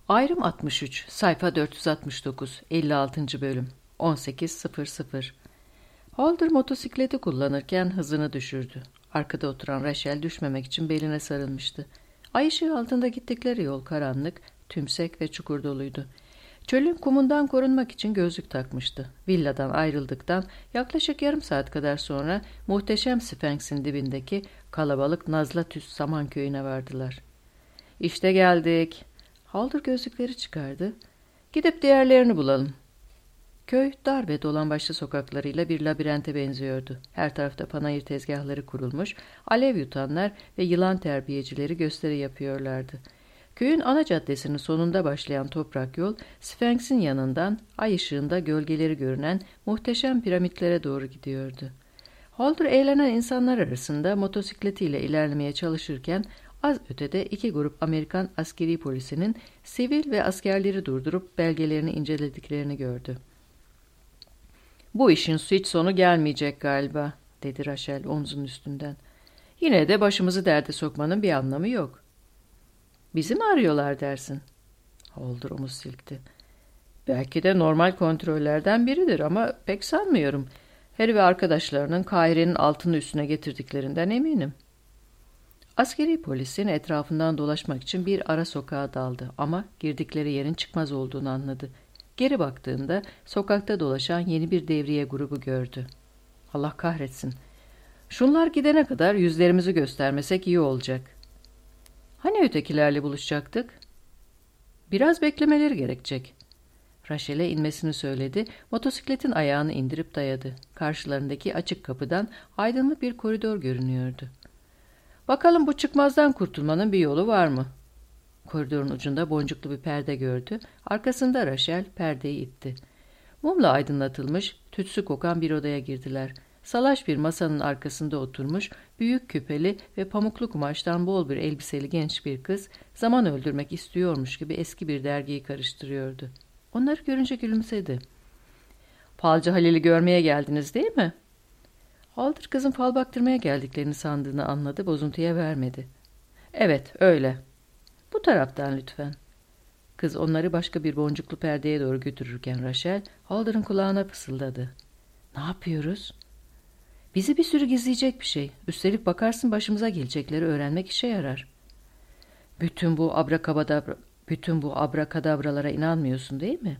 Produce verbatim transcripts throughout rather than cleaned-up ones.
Ayrım altmış üç, sayfa dört yüz altmış dokuz, elli altıncı bölüm, on sekiz sıfır sıfır. Holder motosikleti kullanırken hızını düşürdü. Arkada oturan Rachel düşmemek için beline sarılmıştı. Ay ışığı altında gittikleri yol karanlık, tümsek ve çukur doluydu. Çölün kumundan korunmak için gözlük takmıştı. Villadan ayrıldıktan yaklaşık yarım saat kadar sonra muhteşem Sphinx'in dibindeki kalabalık Nazlatüs Saman Köyü'ne vardılar. "İşte geldik." Holder gözlükleri çıkardı. "Gidip diğerlerini bulalım." Köy dar ve dolambaçlı sokaklarıyla bir labirente benziyordu. Her tarafta panayır tezgahları kurulmuş, alev yutanlar ve yılan terbiyecileri gösteri yapıyorlardı. Köyün ana caddesinin sonunda başlayan toprak yol, Sphinx'in yanından ay ışığında gölgeleri görünen muhteşem piramitlere doğru gidiyordu. Holder eğlenen insanlar arasında motosikletiyle ilerlemeye çalışırken az ötede iki grup Amerikan askeri polisinin sivil ve askerleri durdurup belgelerini incelediklerini gördü. "Bu işin hiç sonu gelmeyecek galiba," dedi Rachel omzunun üstünden. "Yine de başımızı derde sokmanın bir anlamı yok." "Bizi mi arıyorlar dersin?" Holder omuz silkti. "Belki de normal kontrollerden biridir ama pek sanmıyorum. Harry ve arkadaşlarının Kahire'nin altını üstüne getirdiklerinden eminim." Askeri polisin etrafından dolaşmak için bir ara sokağa daldı ama girdikleri yerin çıkmaz olduğunu anladı. Geri baktığında sokakta dolaşan yeni bir devriye grubu gördü. "Allah kahretsin. Şunlar gidene kadar yüzlerimizi göstermesek iyi olacak." "Hani ötekilerle buluşacaktık?" "Biraz beklemeleri gerekecek." Rachel'e inmesini söyledi, motosikletin ayağını indirip dayadı. Karşılarındaki açık kapıdan aydınlık bir koridor görünüyordu. "Bakalım bu çıkmazdan kurtulmanın bir yolu var mı?" Koridorun ucunda boncuklu bir perde gördü. Arkasında Rachel perdeyi itti. Mumla aydınlatılmış, tütsü kokan bir odaya girdiler. Salaş bir masanın arkasında oturmuş, büyük küpeli ve pamuklu kumaştan bol bir elbiseli genç bir kız, zaman öldürmek istiyormuş gibi eski bir dergiyi karıştırıyordu. Onları görünce gülümsedi. "Falcı Halil'i görmeye geldiniz değil mi?" Holder kızın fal baktırmaya geldiklerini sandığını anladı, bozuntuya vermedi. "Evet, öyle. Bu taraftan lütfen." Kız onları başka bir boncuklu perdeye doğru götürürken Rachel, Holder'ın kulağına fısıldadı. "Ne yapıyoruz?" "Bizi bir sürü gizleyecek bir şey. Üstelik bakarsın başımıza gelecekleri öğrenmek işe yarar." Bütün bu abrakabadabra, bütün bu abrakadabralara inanmıyorsun değil mi?"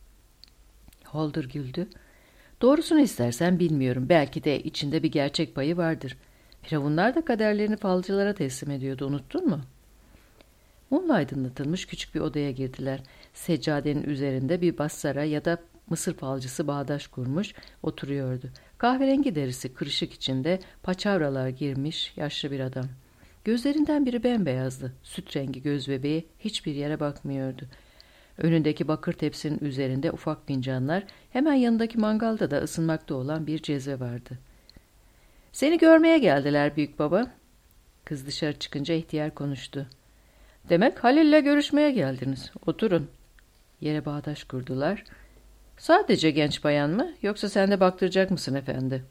Holder güldü. "Doğrusunu istersen bilmiyorum. Belki de içinde bir gerçek payı vardır. Firavunlar da kaderlerini falcılara teslim ediyordu, unuttun mu?" Mumla aydınlatılmış küçük bir odaya girdiler. Seccadenin üzerinde bir bassara ya da Mısır falcısı bağdaş kurmuş oturuyordu. Kahverengi derisi kırışık içinde paçavralar girmiş yaşlı bir adam. Gözlerinden biri bembeyazdı. Süt rengi göz bebeği hiçbir yere bakmıyordu. Önündeki bakır tepsinin üzerinde ufak fincanlar, hemen yanındaki mangalda da ısınmakta olan bir cezve vardı. "Seni görmeye geldiler büyük baba." Kız dışarı çıkınca ihtiyar konuştu. "Demek Halil'le görüşmeye geldiniz. Oturun." Yere bağdaş kurdular. "Sadece genç bayan mı, yoksa sen de baktıracak mısın efendi?"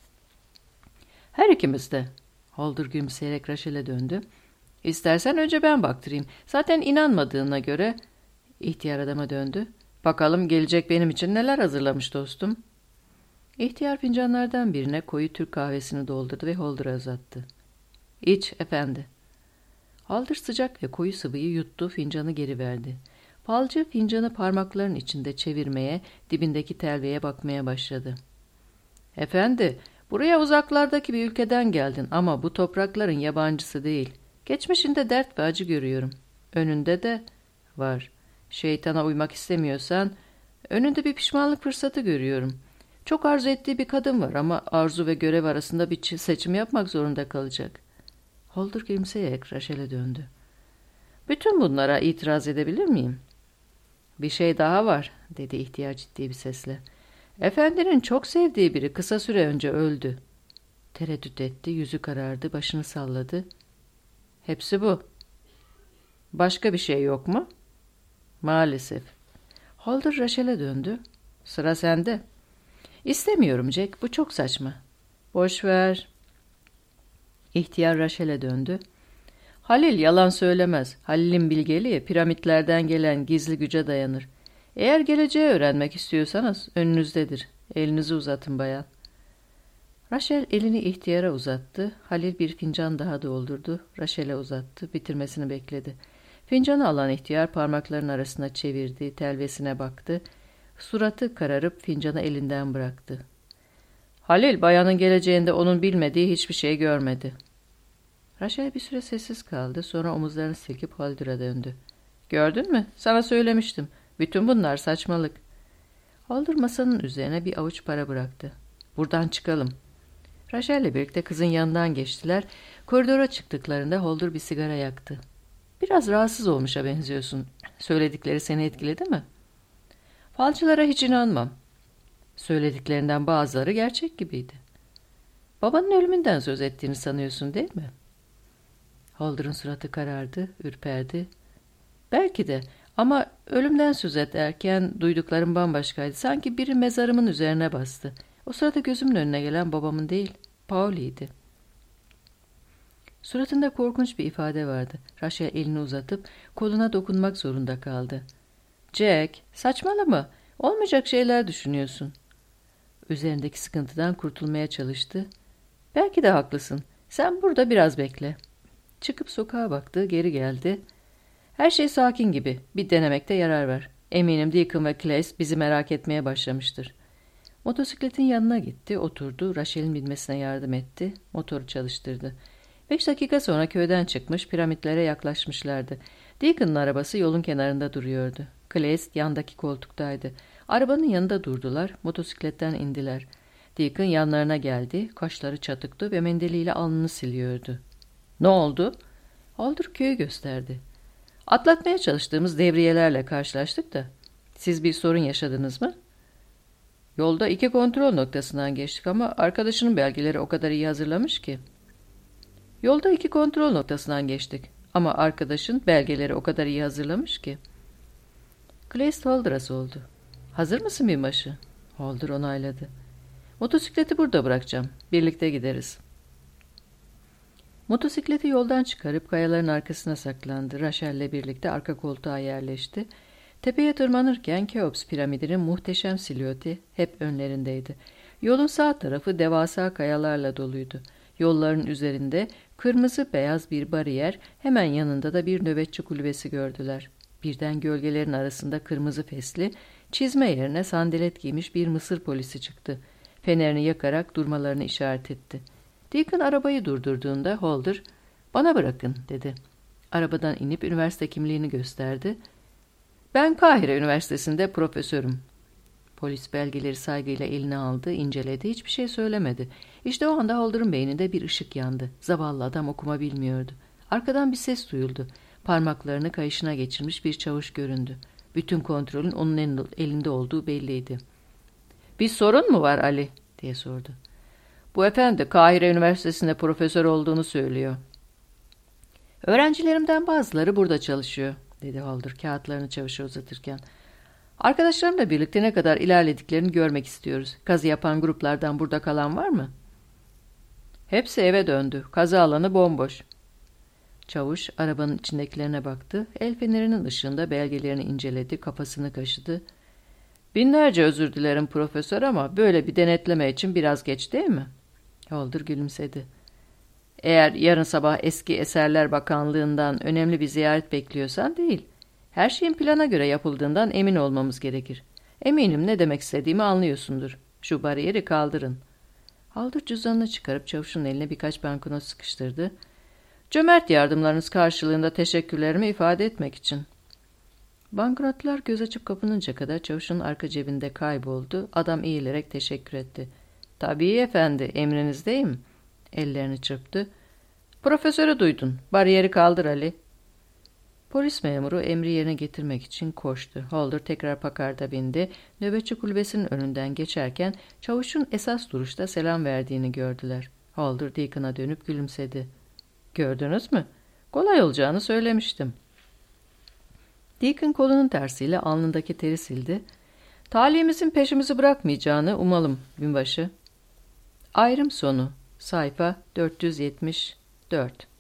"Her ikimiz de." Holder gülümseyerek Rachel'e döndü. "İstersen önce ben baktırayım. Zaten inanmadığına göre..." İhtiyar adama döndü. "Bakalım gelecek benim için neler hazırlamış dostum." İhtiyar fincanlardan birine koyu Türk kahvesini doldurdu ve Holder'a uzattı. "İç efendi." Holder sıcak ve koyu sıvıyı yuttu, fincanı geri verdi. Falcı fincanı parmaklarının içinde çevirmeye, dibindeki telveye bakmaya başladı. "Efendi, buraya uzaklardaki bir ülkeden geldin ama bu toprakların yabancısı değil. Geçmişinde dert ve acı görüyorum. Önünde de var. Şeytana uymak istemiyorsan, önünde bir pişmanlık fırsatı görüyorum. Çok arzu ettiği bir kadın var ama arzu ve görev arasında bir seçim yapmak zorunda kalacak." Holder gülümseyerek Rachel'e döndü. "Bütün bunlara itiraz edebilir miyim?" "Bir şey daha var," dedi ihtiyar ciddi bir sesle. "Efendinin çok sevdiği biri kısa süre önce öldü." Tereddüt etti, yüzü karardı, başını salladı. "Hepsi bu. Başka bir şey yok mu?" "Maalesef." Holder Rachel'e döndü. "Sıra sende." "İstemiyorum Jack, bu çok saçma." "Boş ver." İhtiyar Rachel'e döndü. Halil yalan söylemez. Halil'in bilgeliği piramitlerden gelen gizli güce dayanır. Eğer geleceği öğrenmek istiyorsanız önünüzdedir. Elinizi uzatın bayan. Rachel elini ihtiyara uzattı. Halil bir fincan daha doldurdu. Rachel'e uzattı. Bitirmesini bekledi. Fincanı alan ihtiyar parmaklarının arasına çevirdi. Telvesine baktı. Suratı kararıp fincanı elinden bıraktı. Halil bayanın geleceğinde onun bilmediği hiçbir şey görmedi. Rachel bir süre sessiz kaldı. Sonra omuzlarını silkip Holder'a döndü. Gördün mü? Sana söylemiştim. Bütün bunlar saçmalık. Holder masanın üzerine bir avuç para bıraktı. Buradan çıkalım. Rachel'le birlikte kızın yanından geçtiler. Koridora çıktıklarında Holder bir sigara yaktı. Biraz rahatsız olmuşa benziyorsun. Söyledikleri seni etkiledi mi? Falcılara hiç inanmam. Söylediklerinden bazıları gerçek gibiydi. Babanın ölümünden söz ettiğini sanıyorsun değil mi? Holder'ın suratı karardı, ürperdi. Belki de ama ölümden söz ederken duyduklarım bambaşkaydı. Sanki biri mezarımın üzerine bastı. O sırada gözümün önüne gelen babamın değil, Pauli'ydi. Suratında korkunç bir ifade vardı. Rachel elini uzatıp koluna dokunmak zorunda kaldı. Jack, saçmalama. Olmayacak şeyler düşünüyorsun. Üzerindeki sıkıntıdan kurtulmaya çalıştı. Belki de haklısın. Sen burada biraz bekle. Çıkıp sokağa baktı, geri geldi. Her şey sakin gibi. Bir denemekte yarar var. Eminim Deacon ve Claes bizi merak etmeye başlamıştır. Motosikletin yanına gitti, oturdu. Rachel'in binmesine yardım etti. Motoru çalıştırdı. Beş dakika sonra köyden çıkmış, piramitlere yaklaşmışlardı. Deacon'ın arabası yolun kenarında duruyordu. Claes yandaki koltuktaydı. Arabanın yanında durdular, motosikletten indiler. Deacon yanlarına geldi, kaşları çatıktı ve mendiliyle alnını siliyordu. Ne oldu? Holder köyü gösterdi. Atlatmaya çalıştığımız devriyelerle karşılaştık da. Siz bir sorun yaşadınız mı? Yolda iki kontrol noktasından geçtik ama arkadaşının belgeleri o kadar iyi hazırlamış ki. Yolda iki kontrol noktasından geçtik ama arkadaşın belgeleri o kadar iyi hazırlamış ki. Claes Holder'a sordu. Hazır mısın binbaşı? Holder onayladı. Motosikleti burada bırakacağım. Birlikte gideriz. Motosikleti yoldan çıkarıp kayaların arkasına saklandı. Rachel'le birlikte arka koltuğa yerleşti. Tepeye tırmanırken Keops piramidinin muhteşem silüeti hep önlerindeydi. Yolun sağ tarafı devasa kayalarla doluydu. Yolların üzerinde kırmızı beyaz bir bariyer, hemen yanında da bir nöbetçi kulübesi gördüler. Birden gölgelerin arasında kırmızı fesli, çizme yerine sandalet giymiş bir Mısır polisi çıktı. Fenerini yakarak durmalarını işaret etti. Deacon arabayı durdurduğunda Holder, "Bana bırakın," dedi. Arabadan inip üniversite kimliğini gösterdi. "Ben Kahire Üniversitesi'nde profesörüm." Polis belgeleri saygıyla eline aldı, inceledi, hiçbir şey söylemedi. İşte o anda Holder'ın beyninde bir ışık yandı. Zavallı adam okuma bilmiyordu. Arkadan bir ses duyuldu. Parmaklarını kayışına geçirmiş bir çavuş göründü. Bütün kontrolün onun elinde olduğu belliydi. "Bir sorun mu var Ali?" diye sordu. "Bu efendi Kahire Üniversitesi'nde profesör olduğunu söylüyor." "Öğrencilerimden bazıları burada çalışıyor," dedi Holder kağıtlarını çavuşa uzatırken. "Arkadaşlarımla birlikte ne kadar ilerlediklerini görmek istiyoruz. Kazı yapan gruplardan burada kalan var mı?" "Hepsi eve döndü. Kazı alanı bomboş." Çavuş arabanın içindekilerine baktı. El fenerinin ışığında belgelerini inceledi, kafasını kaşıdı. "Binlerce özür dilerim profesör ama böyle bir denetleme için biraz geç değil mi?" Holder gülümsedi. "Eğer yarın sabah Eski Eserler Bakanlığı'ndan önemli bir ziyaret bekliyorsan değil. Her şeyin plana göre yapıldığından emin olmamız gerekir. Eminim ne demek istediğimi anlıyorsundur. Şu bariyeri kaldırın." Holder cüzdanını çıkarıp çavuşun eline birkaç banknot sıkıştırdı. "Cömert yardımlarınız karşılığında teşekkürlerimi ifade etmek için." Banknotlar göz açıp kapanınca kadar çavuşun arka cebinde kayboldu. Adam eğilerek teşekkür etti. "Tabii efendi, emrinizdeyim." Ellerini çırptı. "Profesörü duydun. Bariyeri kaldır Ali." Polis memuru emri yerine getirmek için koştu. Holder tekrar pakarda bindi. Nöbetçi kulübesinin önünden geçerken çavuşun esas duruşta selam verdiğini gördüler. Holder Deacon'a dönüp gülümsedi. "Gördünüz mü? Kolay olacağını söylemiştim." Deacon kolunun tersiyle alnındaki teri sildi. "Talihimizin peşimizi bırakmayacağını umalım binbaşı." Ayrım sonu. Sayfa dört yüz yetmiş dört.